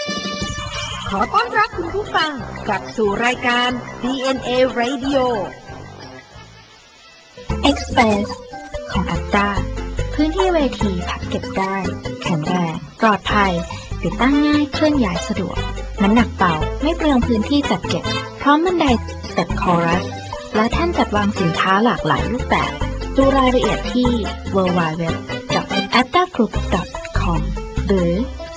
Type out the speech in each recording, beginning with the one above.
ขอต้อนรับคุณผู้ฟังกลับสู่รายการ DNA Radio Express ของ APTA พื้นที่เวทีพับเก็บได้แข็งแรงปลอดภัยติดตั้งง่ายเคลื่อนย้ายสะดวกน้ำหนักเบาไม่เปลืองพื้นที่จัดเก็บพร้อมบันไดสเต็ปคอรัสและแท่นจัดวางสินค้าหลากหลายรูปแบบดูรายละเอียดที่ www.aptagroup.com หรือ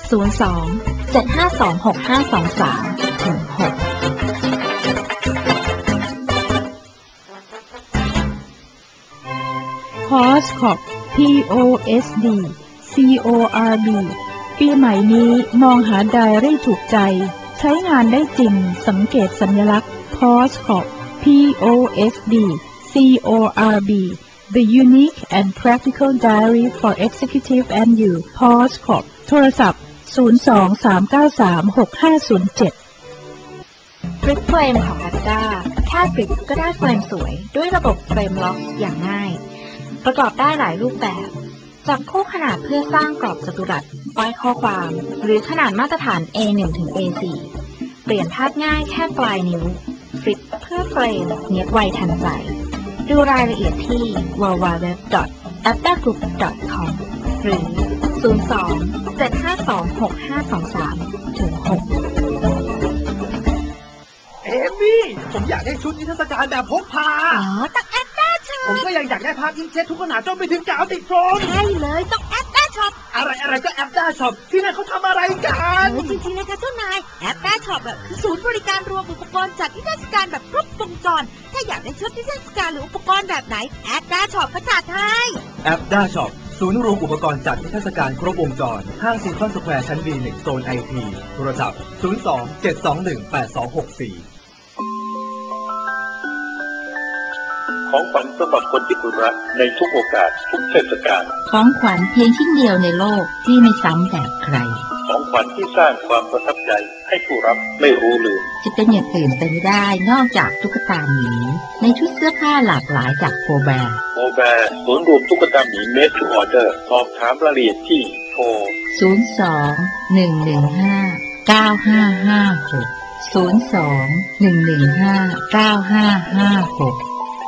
02-752-6523-6 Postcorp POSD CORB ปีใหม่นี้มองหาไดอารี่ถูกใจใช้งานได้จริงสังเกตสัญลักษณ์ Postcorp POSD CORB The Unique and Practical Diary for Executive and You Postcorp โทรศัพท์02-393-6507 ฟลิปเฟรมของ APTA แค่ฟลิปก็ได้เฟรมสวยด้วยระบบเฟรมล็อกอย่างง่ายประกอบได้หลายรูปแบบจับคู่ขนาดเพื่อสร้างกรอบจัตุรัสป้ายข้อความหรือขนาดมาตรฐาน A1 ถึง A4 เปลี่ยนธาตุง่ายแค่ปลายนิ้วฟลิปเพื่อเฟรมเนียบไวทันใจดูรายละเอียดที่ www.aptagroup.com หรือ 02-752-6523-6 เอมี่ผมอยากได้ชุดนิทรรศการแบบพกพาต้องแอปต้าช็อปผมก็อยากได้ภาพอินเช็ดทุกขนาดจนไปถึงกาวติดโฟมใช่เลยต้องแอปต้าช็อปอะไรก็แอปต้าช็อปที่นั่นเขาทำอะไรกันจริงๆเลยค่ะเจ้านายแอปต้าช็อปคือศูนย์บริการรวมอุปกรณ์จัดนิทรรศการแบบครบวงจรถ้าอยากได้ชุดนิทรรศการหรืออุปกรณ์แบบไหนแอปต้าช็อปก็จัดให้แอปต้าช็อปศูนย์รวมอุปกรณ์จัดนิทรรศการครบวงจรห้างซีคอนสแควร์ชั้น B1 โซน IT โทรศัพท์02-721-8264 ของขวัญสำหรับคนที่คุณรักในทุกโอกาสทุกเทศกาลของขวัญเพียงชิ้นเดียวในโลกที่ไม่ซ้ำแบบใครของขวัญที่สร้างความประทับใจให้ผู้รับไม่รู้ลืมจะเป็นอย่างอื่นไปไม่ได้นอกจากตุ๊กตาหมีในชุดเสื้อผ้าหลากหลายจากโฟแบร์ศูนย์รวมตุ๊กตาหมีเมดทูออเดอร์สอบถามรายละเอียดที่โทร 02-115-9556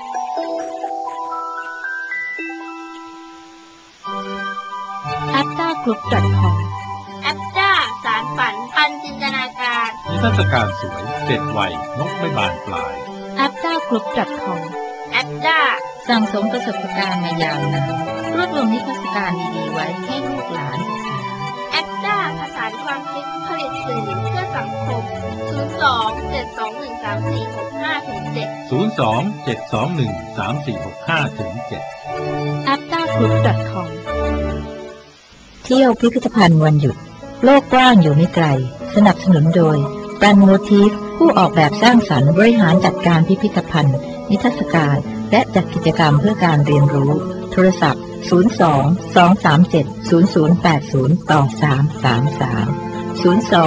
aptagroup.com APTA สารฝันปันจินตนาการนิทรรศการสวยเด็ดไวนกไม่บานปลาย aptagroup.com APTA สั่งสมประสบการณ์มายาวนานรวบรวมนิทรรศการดีๆไว้ให้ลูกหลานศึกษา APTA ผสานความคิดผลิตสื่อเพื่อสังคม 02-721-3465-7 aptagroup.com เที่ยวพิพิธภัณฑ์วันหยุดโลกกว้างอยู่ไม่ไกลสนับสนุนโดยรันโมทีฟผู้ออกแบบสร้างสรรค์บริหารจัดการพิพิธภัณฑ์นิทรรศการและจัดกิจกรรมเพื่อการเรียนรู้โทรศัพท์02-237-0080 ต่อ 333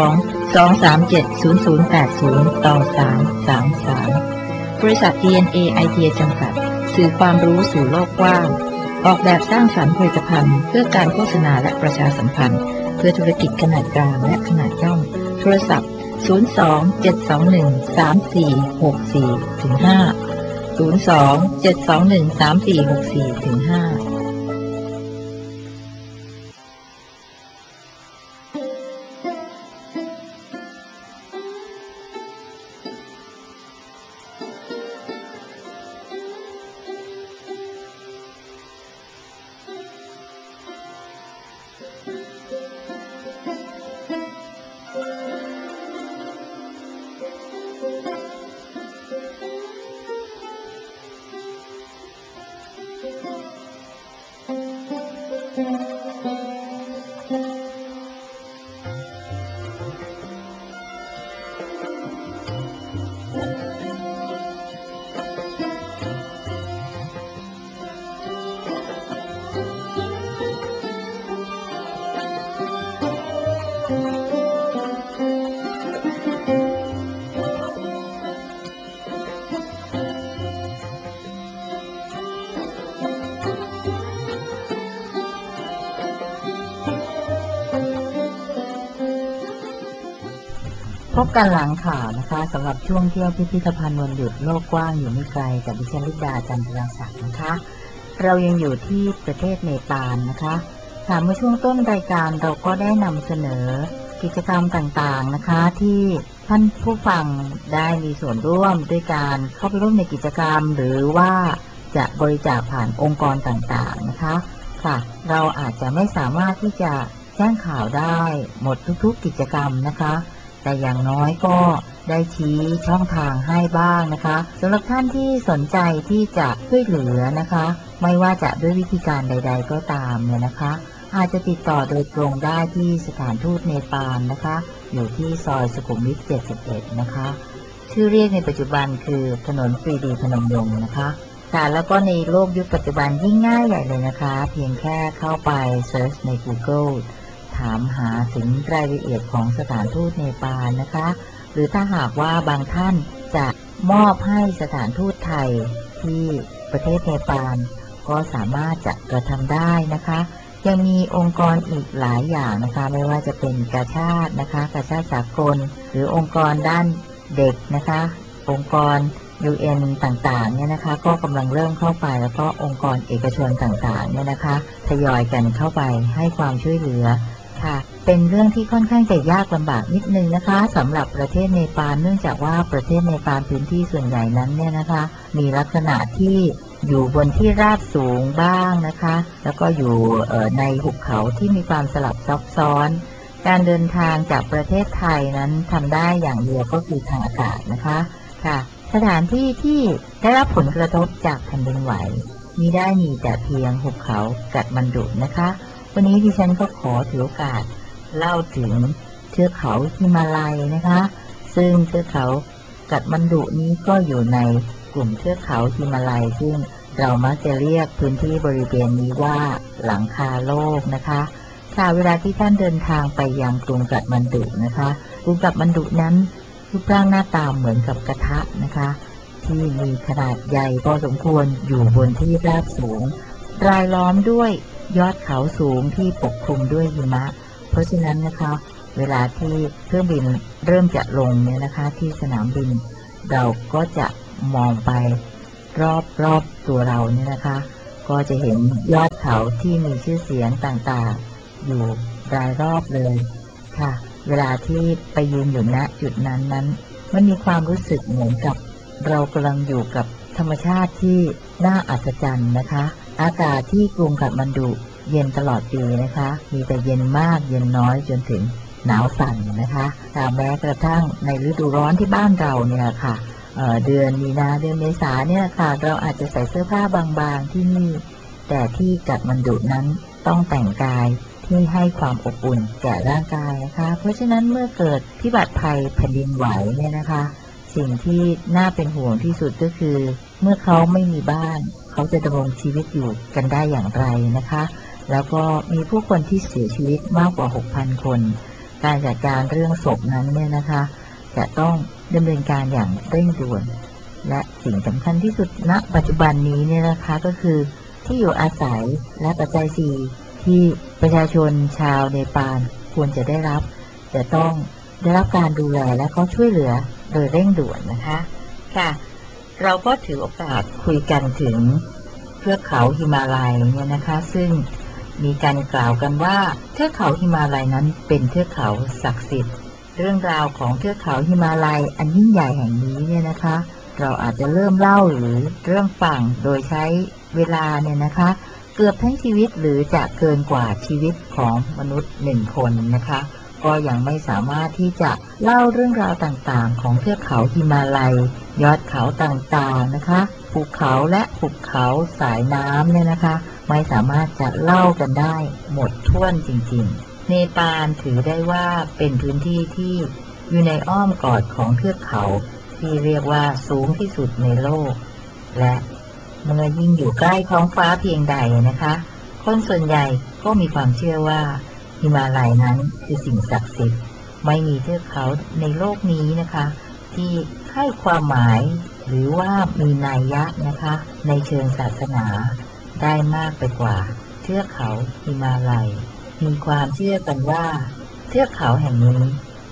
02-237-0080 ต่อ 333 บริษัท DNA ไอเดียจำกัดสื่อความรู้สู่โลกกว้างออกแบบสร้างสรรค์ผลิตภัณฑ์เพื่อการโฆษณาและประชาสัมพันธ์เพื่อธุรกิจขนาดกลางและขนาดย่อมโทรศัพท์02-721-3464-5 02-721-3464-5 พบกันหลังข่าวนะคะสำหรับช่วงเที่ยวพิพิธภัณฑ์วันหยุดโลกกว้างอยู่ไม่ไกลกับดิฉันลิดาจันทรศักดิ์นะคะเรายังอยู่ที่ประเทศเนปาลนะคะค่ะเมื่อช่วงต้นรายการเราก็ได้นำเสนอกิจกรรมต่างๆนะคะที่ท่านผู้ฟังได้มีส่วนร่วมด้วยการเข้าไปร่วมในกิจกรรมหรือว่าจะบริจาคผ่านองค์กรต่างๆนะคะค่ะเราอาจจะไม่สามารถที่จะแจ้งข่าวได้หมดทุกๆกิจกรรมนะคะแต่อย่างน้อยก็ได้ชี้ช่องทางให้บ้างนะคะสำหรับท่านที่สนใจที่จะช่วยเหลือนะคะไม่ว่าจะด้วยวิธีการใดๆก็ตามเนี่ยนะคะอาจจะติดต่อโดยตรงได้ที่สถานทูตเนปาลนะคะอยู่ที่ซอยสุขุมวิท 71 นะคะชื่อเรียกในปัจจุบันคือถนนปรีดีพนมยงค์นะคะค่ะแล้วก็ในโลกยุคปัจจุบันยิ่งง่ายใหญ่เลยนะคะเพียงแค่เข้าไปเซิร์ชใน Googleถามหาถึงรายละเอียดของสถานทูตเนปาลนะคะหรือถ้าหากว่าบางท่านจะมอบให้สถานทูตไทยที่ประเทศเนปาลก็สามารถจะกระทำได้นะคะยังมีองค์กรอีกหลายอย่างนะคะไม่ว่าจะเป็นกาชาดนะคะกาชาดสากลหรือองค์กรด้านเด็กนะคะองค์กร UN ต่างๆเนี่ยนะคะก็กำลังเริ่มเข้าไปแล้วก็องค์กรเอกชนต่างๆเนี่ยนะคะทยอยกันเข้าไปให้ความช่วยเหลือค่ะเป็นเรื่องที่ค่อนข้างจะยากลำบากนิดนึงนะคะสำหรับประเทศเนปาลเนื่องจากว่าประเทศเนปาลพื้นที่ส่วนใหญ่นั้นเนี่ยนะคะมีลักษณะที่อยู่บนที่ราบสูงบ้างนะคะแล้วก็อยู่ในหุบเขาที่มีความสลับซับซ้อนการเดินทางจากประเทศไทยนั้นทำได้อย่างเดียวก็คือทางอากาศนะคะค่ะสถานที่ที่ได้รับผลกระทบจากแผ่นดินไหวมิได้มีแต่เพียงหุบเขากัดมันดุนะคะวันนี้ดิฉันก็ขอถือโอกาสเล่าถึงเทือกเขาหิมาลัยนะคะซึ่งเทือกเขากัดมันดุนี้ก็อยู่ในกลุ่มเทือกเขาหิมาลัยซึ่งเรามักจะเรียกพื้นที่บริเวณนี้ว่าหลังคาโลกนะคะค่ะเวลาที่ท่านเดินทางไปยังกรุงกัดมันดุนะคะกรุงกัดมันดุนั้นรูปร่างหน้าตาเหมือนกับกระทะนะคะที่มีขนาดใหญ่พอสมควรอยู่บนที่ราบสูงรายล้อมด้วยยอดเขาสูงที่ปกคลุมด้วยหิมะเพราะฉะนั้นนะคะเวลาที่เครื่องบินเริ่มจะลงเนี่ยนะคะที่สนามบินเราก็จะมองไปรอบตัวเราเนี่ยนะคะก็จะเห็นยอดเขาที่มีชื่อเสียงต่างๆอยู่รายรอบเลยค่ะเวลาที่ไปยืนอยู่ณจุดนั้นมันมีความรู้สึกเหมือนกับเรากำลังอยู่กับธรรมชาติที่น่าอัศจรรย์นะคะอากาศที่กรุงกัดมันดุเย็นตลอดปีนะคะมีแต่เย็นมากเย็นน้อยจนถึงหนาวสั่นนะคะแต่แม้กระทั่งในฤดูร้อนที่บ้านเราเนี่ยค่ะเดือนมีนาเดือนเมษาเนี่ยค่ะเราอาจจะใส่เสื้อผ้าบางๆที่นี่แต่ที่กัดมันดุนั้นต้องแต่งกายที่ให้ความอบอุ่นแก่ร่างกายนะคะเพราะฉะนั้นเมื่อเกิดพิบัติภัยแผ่นดินไหวเนี่ยนะคะสิ่งที่น่าเป็นห่วงที่สุดก็คือเมื่อเขาไม่มีบ้านเขาจะดำรงชีวิตอยู่กันได้อย่างไรนะคะแล้วก็มีผู้คนที่เสียชีวิตมากกว่า 6,000 คนการจัดการเรื่องศพนั้นเนี่ยนะคะจะต้องดำเนินการอย่างเร่งด่วนและสิ่งสำคัญที่สุดณปัจจุบันนี้เนี่ยนะคะก็คือที่อยู่อาศัยและปัจจัยสี่ที่ประชาชนชาวเนปาลควรจะได้รับจะต้องได้รับการดูแลและก็ช่วยเหลือโดยเร่งด่วนนะคะค่ะเราก็ถือโอกาสคุยกันถึงเทือกเขาหิมาลัยเนี่ยนะคะซึ่งมีการกล่าวกันว่าเทือกเขาหิมาลัยนั้นเป็นเทือกเขาศักดิ์สิทธิ์เรื่องราวของเทือกเขาหิมาลัยอันยิ่งใหญ่แห่งนี้เนี่ยนะคะเราอาจจะเริ่มเล่าหรือเรื่องฟังโดยใช้เวลาเนี่ยนะคะเกือบทั้งชีวิตหรือจะเกินกว่าชีวิตของมนุษย์1 คนนะคะก็ยังไม่สามารถที่จะเล่าเรื่องราวต่างๆของเทือกเขาหิมาลัยยอดเขาต่างๆนะคะภูเขาและหุบเขาสายน้ำเนี่ยนะคะไม่สามารถจะเล่ากันได้หมดถ้วนจริงๆเนปาลถือได้ว่าเป็นพื้นที่ที่อยู่ในอ้อมกอดของเทือกเขาที่เรียกว่าสูงที่สุดในโลกและเมื่อยิ่งอยู่ใกล้ท้องฟ้าเพียงใดนะคะคนส่วนใหญ่ก็มีความเชื่อว่าหิมาลัยนั้นคือสิ่งศักดิ์สิทธิ์ไม่มีเทือกเขาในโลกนี้นะคะที่ให้ความหมายหรือว่ามีนัยยะนะคะในเชิงศาสนาได้มากไปกว่าเทือกเขาหิมาลัยมีความเชื่อกันว่าเทือกเขาแห่งนี้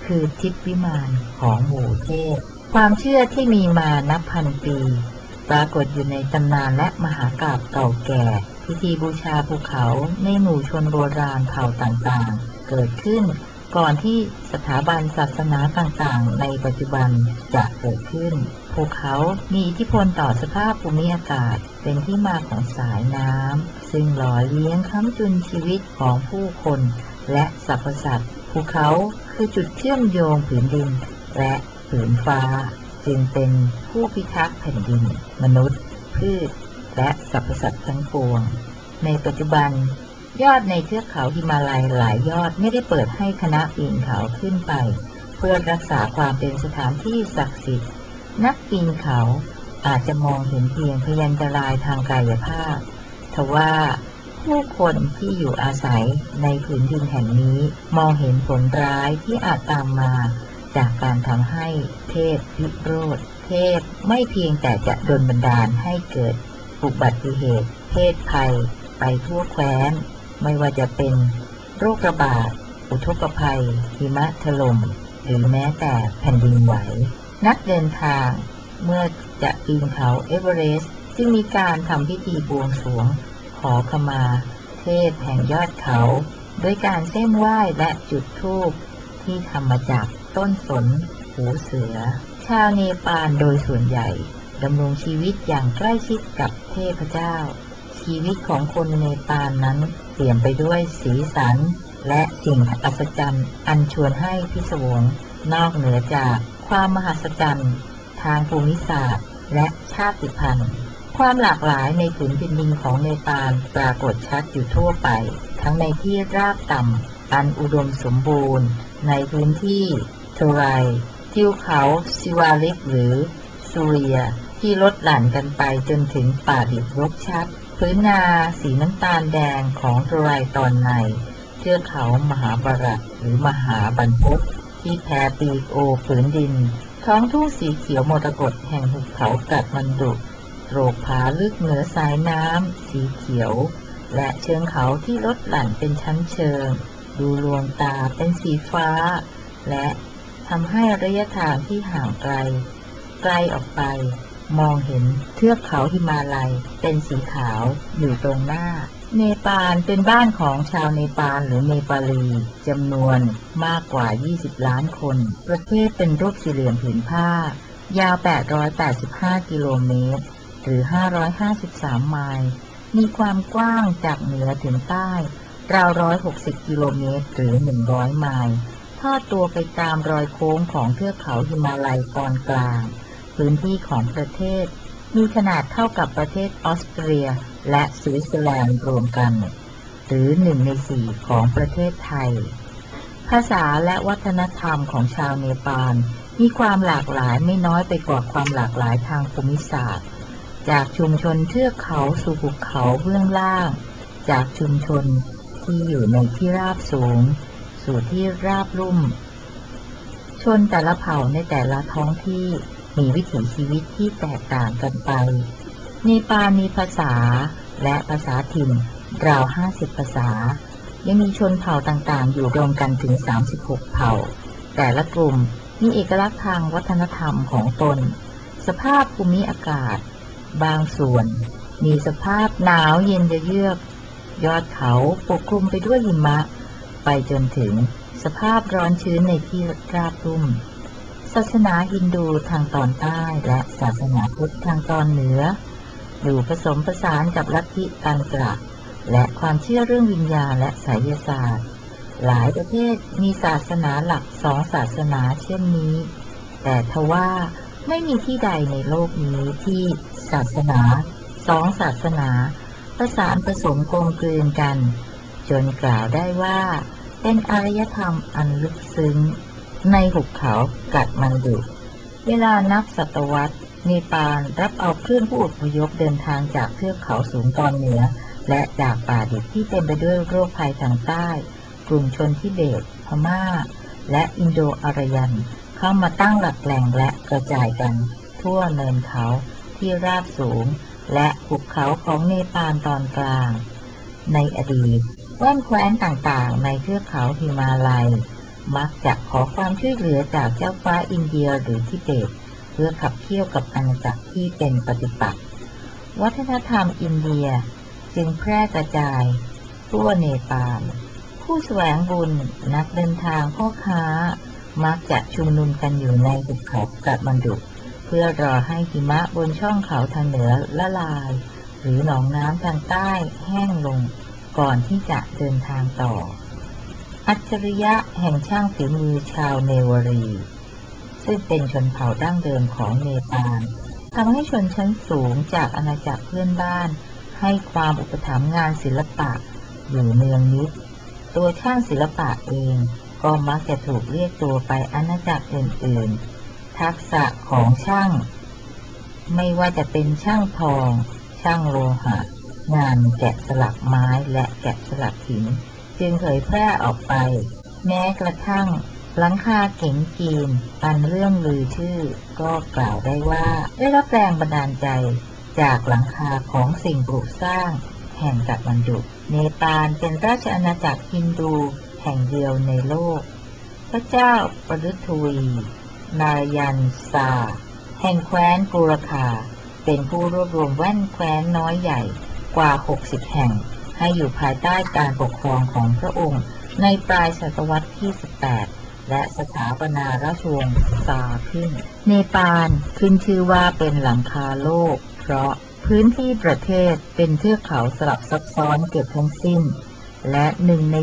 คือทิพย์วิมานของหมู่เทพความเชื่อที่มีมานับพันปีปรากฏอยู่ในตำนานและมหากาพย์เก่าแก่พิธีบูชาภูเขาในหมู่ชนโบราณเผ่าต่างๆเกิดขึ้นก่อนที่สถาบันศาสนาต่างๆในปัจจุบันจะเกิดขึ้นภูเขามีอิทธิพลต่อสภาพภูมิอากาศเป็นที่มาของสายน้ำซึ่งหล่อเลี้ยงค้ำจุนชีวิตของผู้คนและสรรพสัตว์ภูเขาคือจุดเชื่อมโยงผืนดินและผืนฟ้าจึงเป็นผู้พิทักษ์แผ่นดินมนุษย์พืชและสรรพสัตว์ทั้งปวงในปัจจุบันยอดในเทือกเขาหิมาลัยหลายยอดไม่ได้เปิดให้คณะปีนเขาขึ้นไปเพื่อรักษาความเป็นสถานที่ศักดิ์สิทธิ์นักปีนเขาอาจจะมองเห็นเพียงพยันตรายทางกายภาพทว่าผู้คนที่อยู่อาศัยในผืนดินแห่งนี้มองเห็นผลร้ายที่อาจตามมาจากการทำให้เทพวิโรธเทพไม่เพียงแต่จะดลบันดาลให้เกิดอุบัติเหตุเพศภัยไปทั่วแคว้นไม่ว่าจะเป็นโรคระบาดอุทกภัยหิมะถล่มหรือแม้แต่แผ่นดินไหวนักเดินทางเมื่อจะปีนเขาเอเวอเรสต์จึงมีการทำพิธีบวงสรวงขอขมาเทพแห่งยอดเขาโดยการเส้นไหว้และจุดธูปที่ทำมาจากต้นสนหูเสือชาวเนปาลโดยส่วนใหญ่ดำรงชีวิตอย่างใกล้ชิดกับเทพเจ้าชีวิตของคนเนปาลนั้นเปลี่ยนไปด้วยสีสันและสิ่งอัศจรรย์อันชวนให้พิศวงนอกเหนือจากความมหัศจรรย์ทางภูมิศาสตร์และชาติพันธุ์ความหลากหลายในผืนดินของเนปาลปรากฏชัดอยู่ทั่วไปทั้งในที่ราบต่ำอันอุดมสมบูรณ์ในพื้นที่เทไรทิวเขาซิวาลิกหรือซูเรียที่ลดหลั่นกันไปจนถึงป่าดิบรกชัดพื้นนาสีน้ำตาลแดงของเทไรตอนในเทือกเขามหาบารัตหรือมหาบรรพตที่แผ่ปีกโอบผืนดินท้องทุ่งสีเขียวมรกตแห่งหุบเขากัดมันดุโตรกผาลึกเหนือสายน้ำสีเขียวและเชิงเขาที่ลดหลั่นเป็นชั้นเชิงดูลวงตาเป็นสีฟ้าและทำให้ระยะทางที่ห่างไกลออกไปมองเห็นเทือกเขาหิมาลัยเป็นสีขาวอยู่ตรงหน้าเนปาลเป็นบ้านของชาวเนปาลหรือเนปาลีจำนวนมากกว่า20ล้านคนประเทศเป็นรูปสี่เหลี่ยมผืนผ้ายาว885กิโลเมตรหรือ553ไมล์มีความกว้างจากเหนือถึงใต้ราว160กิโลเมตรหรือ100ไมล์ทอดตัวไปตามรอยโค้งของเทือกเขาหิมาลัยตอนกลางพื้นที่ของประเทศมีขนาดเท่ากับประเทศออสเตรียและสวิตเซอร์แลนด์รวมกันหรือ1 ใน 4ของประเทศไทยภาษาและวัฒนธรรมของชาวเนปาลมีความหลากหลายไม่น้อยไปกว่าความหลากหลายทางภูมิศาสตร์จากชุมชนเทือกเขาสู่ภูเขาเบื้องล่างจากชุมชนที่อยู่ในที่ราบสูงสู่ที่ราบลุ่มชนแต่ละเผ่าในแต่ละท้องที่มีวิถีชีวิตที่แตกต่างกันไปเนปาลมีภาษาและภาษาถิ่นราว50ภาษายังมีชนเผ่าต่างๆอยู่รวมกันถึง36เผ่าแต่ละกลุ่มมีเอกลักษณ์ทางวัฒนธรรมของตนสภาพภูมิอากาศบางส่วนมีสภาพหนาวเย็นเยือกยอดเขาปกคลุมไปด้วยหิมะไปจนถึงสภาพร้อนชื้นในที่ราบลุ่มศาสนาฮินดูทางตอนใต้และศาสนาพุทธทางตอนเหนืออยู่ผสมผสานกับลัทธิตันตระและความเชื่อเรื่องวิญญาณและไสยศาสตร์หลายประเทศมีศาสนาหลัก2ศาสนาเช่นนี้แต่ทว่าไม่มีที่ใดในโลกนี้ที่ศาสนา2ศาสนาประสานผสมกลมกลืนกันจนกล่าวได้ว่าเป็นอารยธรรมอันลึกซึ้งในหุบเขากัดมันดุเวลานับศตวรรษเนปาลรับเอาเคลื่อนผู้อพยพเดินทางจากเทือกเขาสูงตอนเหนือและจากป่าดิบที่เต็มไปด้วยโรคภัยทางใต้กลุ่มชนทิเบตพม่าและอินโดอารยันเข้ามาตั้งหลักแหล่งและกระจายกันทั่วเนินเขาที่ราบสูงและหุบเขาของเนปาลตอนกลางในอดีตแว่นแคว้นต่างๆในเทือกเขาหิมาลัยมักจะขอความช่วยเหลือจากเจ้าฟ้าอินเดียหรือทิเบตเพื่อขับเคี่ยวกับอาณาจักรที่เป็นปฏิปักษ์วัฒนธรรมอินเดียจึงแพร่กระจายทั่วเนปาลผู้แสวงบุญนักเดินทางพ่อค้ามักจะชุมนุมกันอยู่ในหุบเขากัฐมันดุเพื่อรอให้หิมะบนช่องเขาทางเหนือละลายหรือหนองน้ำทางใต้แห้งลงก่อนที่จะเดินทางต่ออัจฉริยะแห่งช่างฝีมือชาวเนวารีซึ่งเป็นชนเผ่าดั้งเดิมของเนปาลทำให้ชนชั้นสูงจากอาณาจักรเพื่อนบ้านให้ความอุปถัมภ์งานศิลปะอยู่เนืองนิดตัวช่างศิลปะเองก็มักจะถูกเรียกตัวไปอาณาจักรอื่นๆทักษะของช่างไม่ว่าจะเป็นช่างทองช่างโลหะงานแกะสลักไม้และแกะสลักหินจึงเผยแพร่ออกไปแม้กระทั่งหลังคาเก๋งจีนอันเรื่องลือชื่อก็กล่าวได้ว่าได้รับแรงบันดาลใจจากหลังคาของสิ่งปลูกสร้างแห่งกัฐมันดุเนปาลเป็นราชอาณาจักรฮินดูแห่งเดียวในโลกพระเจ้าปฤทวีนารยันซาแห่งแคว้นกุรคาเป็นผู้รวบรวมแว่นแคว้นน้อยใหญ่กว่า60แห่งให้อยู่ภายใต้การปกครองของพระองค์ในปลายศตวรรษที่18และสถาปนาราชวงศ์ซาขึ้นเนปาลขึ้นชื่อว่าเป็นหลังคาโลกเพราะพื้นที่ประเทศเป็นเทือกเขาสลับซับซ้อนเกือบทั้งสิ้นและ1 ใน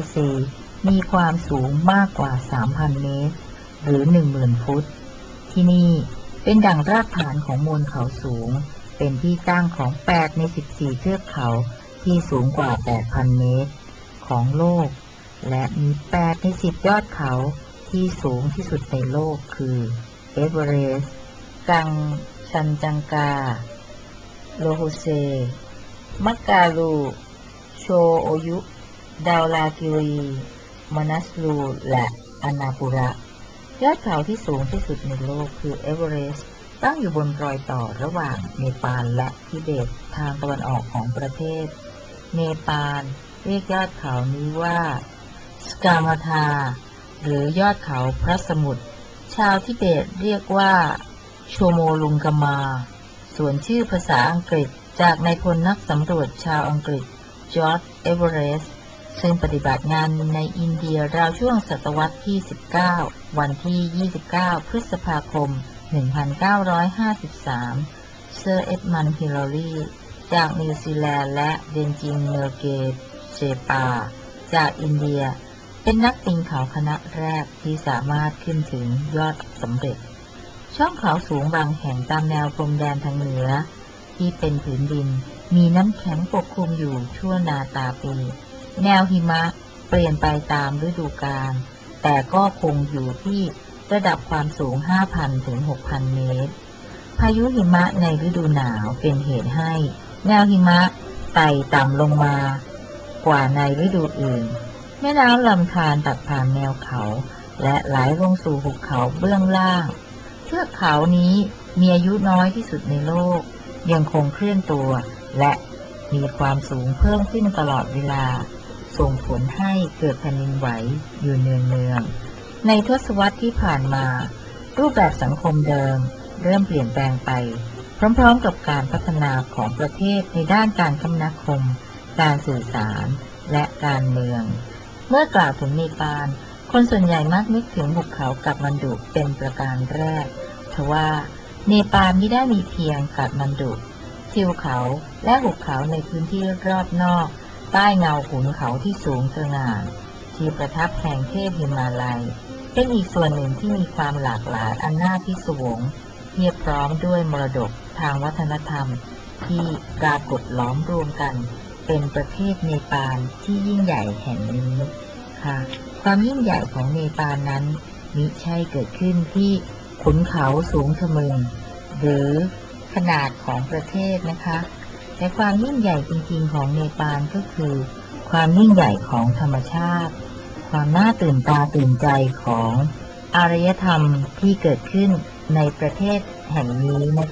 4มีความสูงมากกว่า 3,000 เมตรหรือ 10,000 ฟุตที่นี่เป็นดั่งรากฐานของมวลเขาสูงเป็นที่ตั้งของ8 ใน 14เทือกเขาที่สูงกว่า 8,000 เมตรของโลกและมี8 ใน 10ยอดเขาที่สูงที่สุดในโลกคือเอเวอเรสต์กังชันจังกาโลโฮเซมักกาลูโชโอยุดาวลากิรีมนัสลูและอนาปุระยอดเขาที่สูงที่สุดในโลกคือเอเวอเรสต์ตั้งอยู่บนรอยต่อระหว่างเนปาลและทิเบตทางตะวันออกของประเทศเนปาลเรียกยอดเขานี้ว่าสกามาธาหรือยอดเขาพระสมุทรชาวทิเบตเรียกว่าโชโมลุงกามาส่วนชื่อภาษาอังกฤษจากนายพลนักสำรวจชาวอังกฤษจอร์จเอเวอเรสต์ซึ่งปฏิบัติงานในอินเดียราวช่วงศตวรรษที่19วันที่29พฤษภาคม1953เซอร์เอ็ดมันด์ฮิลลารีจากนิวซีแลนด์และเดนจิงเนอร์เกเชปาจากอินเดียเป็นนักปีนเขาคณะแรกที่สามารถขึ้นถึงยอดสำเร็จช่องเขาสูงบางแห่งตามแนวพรมแดนทางเหนือที่เป็นผืนดินมีน้ำแข็งปกคลุมอยู่ชั่วนาตาปีแนวหิมะเปลี่ยนไปตามฤดูกาลแต่ก็คงอยู่ที่ระดับความสูง 5,000 ถึง 6,000 เมตรพายุหิมะในฤดูหนาวเป็นเหตุให้แนวหิมะไต่ต่ำลงมากว่าในฤดูอื่นแม่น้ำลำธารตัดผ่านแนวเขาและไหลลงสู่หุบเขาเบื้องล่างเทือกเขานี้มีอายุน้อยที่สุดในโลกยังคงเคลื่อนตัวและมีความสูงเพิ่มขึ้นตลอดเวลาส่งผลให้เกิดแผ่นดินไหวอยู่เนืองๆในทศวรรษที่ผ่านมารูปแบบสังคมเดิมเริ่มเปลี่ยนแปลงไปพร้อมๆกับการพัฒนาของประเทศในด้านการคมนาคมการสื่อสารและการเมืองเมื่อกล่าวถึงเนปาลคนส่วนใหญ่มักนึกถึงหุบเขากัฐมันดุเป็นประการแรกทว่าเนปาลไม่ได้มีเพียงกัฐมันดุทิวเขาและหุบเขาในพื้นที่รอบนอกใต้เงาขุนเขาที่สูงสง่าที่ประทับแห่งเทพหิมาลัยเป็นอีกส่วนหนึ่งที่มีความหลากหลายอันน่าพิศวงเพียบพร้อมด้วยมรดกทางวัฒนธรรมที่ปรากฏล้อมรวมกันเป็นประเทศเนปาลที่ยิ่งใหญ่แห่งนี้ค่ะความยิ่งใหญ่ของเนปาลนั้นมิใช่เกิดขึ้นที่ขุนเขาสูงทะมึงหรือขนาดของประเทศนะคะแต่ความยิ่งใหญ่จริงๆของเนปาลก็คือความยิ่งใหญ่ของธรรมชาติความน่าตื่นตาตื่นใจของอารยธรรมที่เกิดขึ้นในประเทศแห่งนี้นะคะ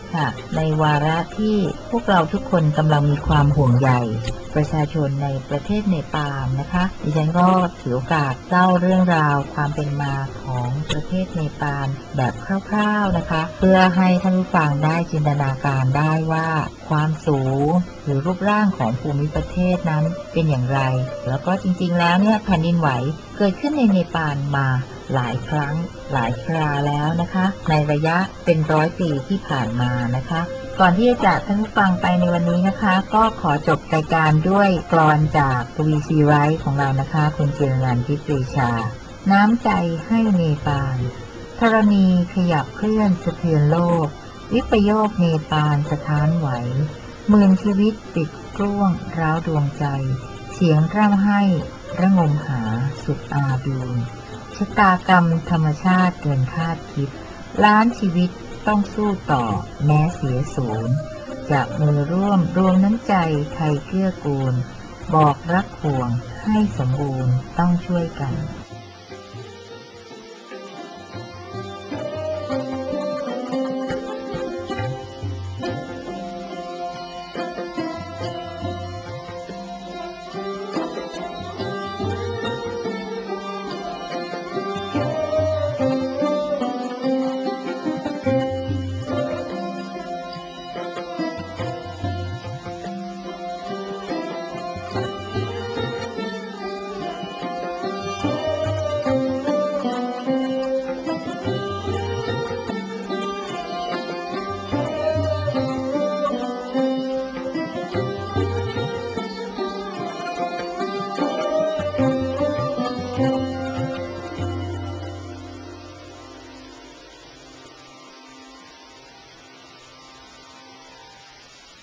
ค่ะในวาระที่พวกเราทุกคนกำลังมีความห่วงใยประชาชนในประเทศเนปาลนะคะดิฉันก็ถือโอกาสเล่าเรื่องราวความเป็นมาของประเทศเนปาลแบบคร่าวๆนะคะเพื่อให้ท่านผู้ฟังได้จินตนาการได้ว่าความสูงหรือรูปร่างของภูมิประเทศนั้นเป็นอย่างไรแล้วก็จริงๆแล้วเนี่ยแผ่นดินไหวเกิดขึ้นในเนปาลมาหลายครั้งหลายคราแล้วนะคะในระยะเป็น100 ปีที่ผ่านมานะคะก่อนที่จะจากท่านผู้ฟังไปในวันนี้นะคะก็ขอจบรายการด้วยกลอนจากกวีซีไรท์ของเรานะคะคุณจิรนันท์ ทิพย์ปรีชาน้ำใจให้เนปาลธรณีขยับเคลื่อนสะเทือนโลกวิปโยคเนปาลสถานไหวหมื่นชีวิตติดกล้วงร้าวดวงใจเสียงร่ำไห้ระงมหาสุดอาดูลชะตากรรมธรรมชาติเกินคาดคิดล้านชีวิตต้องสู้ต่อแม้เสียศูนย์จากมือร่วมรวมน้ำใจไทยเกื้อกูลบอกรักห่วงให้สมบูรณ์ต้องช่วยกัน